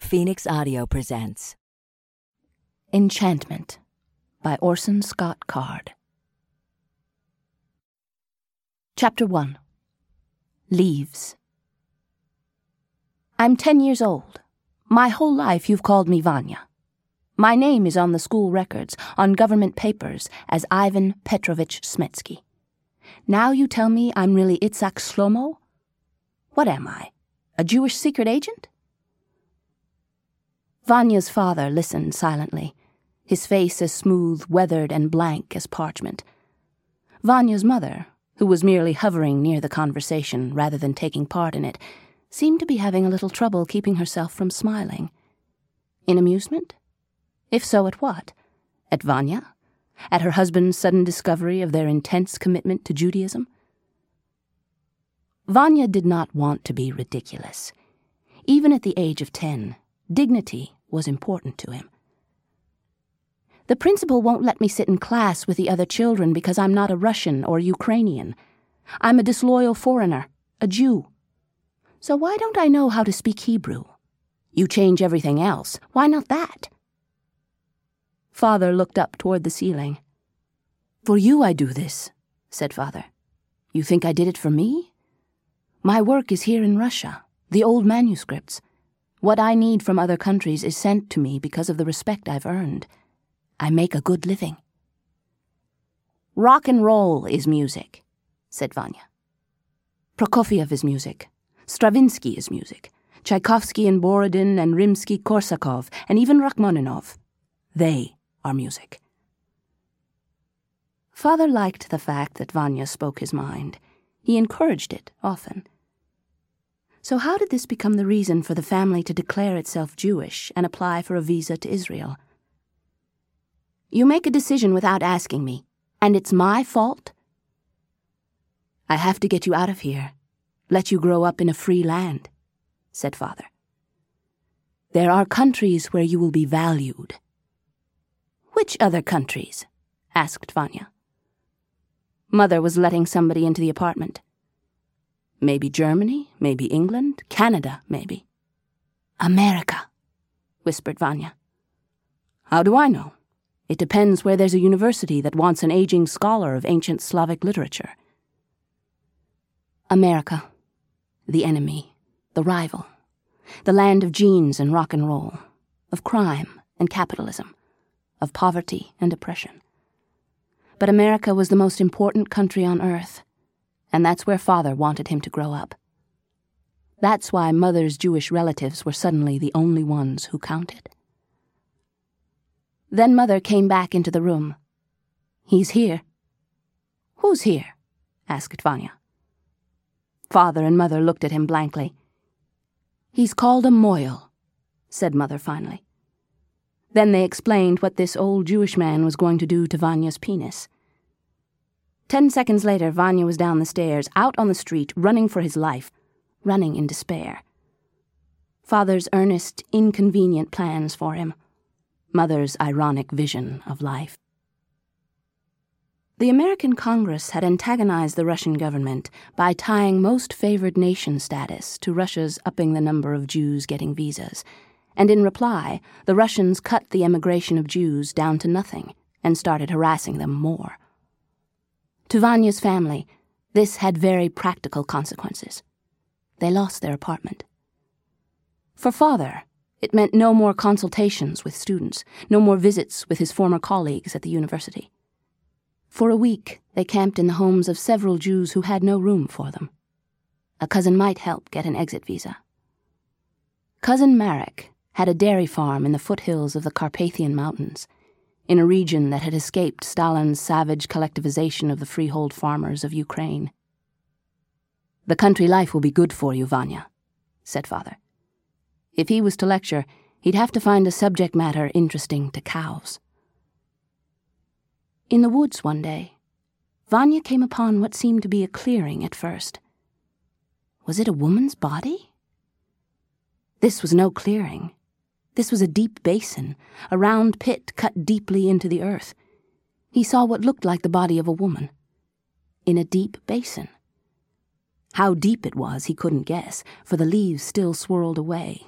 Phoenix Audio presents Enchantment by Orson Scott Card. Chapter 1. Leaves. I'm 10 years old. My whole life you've called me Vanya. My name is on the school records, on government papers, as Ivan Petrovich Smetsky. Now you tell me I'm really Itzhak Shlomo? What am I? A Jewish secret agent? Vanya's father listened silently, his face as smooth, weathered, and blank as parchment. Vanya's mother, who was merely hovering near the conversation rather than taking part in it, seemed to be having a little trouble keeping herself from smiling. In amusement? If so, at what? At Vanya? At her husband's sudden discovery of their intense commitment to Judaism? Vanya did not want to be ridiculous. Even at the age of 10, dignity was important to him. The principal won't let me sit in class with the other children because I'm not a Russian or Ukrainian. I'm a disloyal foreigner, a Jew. So why don't I know how to speak Hebrew? You change everything else. Why not that? Father looked up toward the ceiling. For you I do this, said Father. You think I did it for me? My work is here in Russia, the old manuscripts. What I need from other countries is sent to me because of the respect I've earned. I make a good living. Rock and roll is music, said Vanya. Prokofiev is music. Stravinsky is music. Tchaikovsky and Borodin and Rimsky-Korsakov and even Rachmaninoff. They are music. Father liked the fact that Vanya spoke his mind. He encouraged it often. So how did this become the reason for the family to declare itself Jewish and apply for a visa to Israel? You make a decision without asking me, and it's my fault? I have to get you out of here, let you grow up in a free land, said Father. There are countries where you will be valued. Which other countries? Asked Vanya. Mother was letting somebody into the apartment. Maybe Germany, maybe England, Canada, maybe. America, whispered Vanya. How do I know? It depends where there's a university that wants an aging scholar of ancient Slavic literature. America, the enemy, the rival, the land of jeans and rock and roll, of crime and capitalism, of poverty and oppression. But America was the most important country on earth, and that's where Father wanted him to grow up. That's why Mother's Jewish relatives were suddenly the only ones who counted. Then Mother came back into the room. He's here. Who's here? Asked Vanya. Father and Mother looked at him blankly. He's called a moil, said Mother finally. Then they explained what this old Jewish man was going to do to Vanya's penis. 10 seconds later, Vanya was down the stairs, out on the street, running for his life, running in despair. Father's earnest, inconvenient plans for him. Mother's ironic vision of life. The American Congress had antagonized the Russian government by tying most favored nation status to Russia's upping the number of Jews getting visas, and in reply, the Russians cut the emigration of Jews down to nothing and started harassing them more. To Vanya's family, this had very practical consequences. They lost their apartment. For Father, it meant no more consultations with students, no more visits with his former colleagues at the university. For a week, they camped in the homes of several Jews who had no room for them. A cousin might help get an exit visa. Cousin Marek had a dairy farm in the foothills of the Carpathian Mountains, in a region that had escaped Stalin's savage collectivization of the freehold farmers of Ukraine. The country life will be good for you, Vanya, said Father. If he was to lecture, he'd have to find a subject matter interesting to cows. In the woods one day, Vanya came upon what seemed to be a clearing at first. Was it a woman's body? This was no clearing. This was a deep basin, a round pit cut deeply into the earth. He saw what looked like the body of a woman. In a deep basin. How deep it was he couldn't guess, for the leaves still swirled away,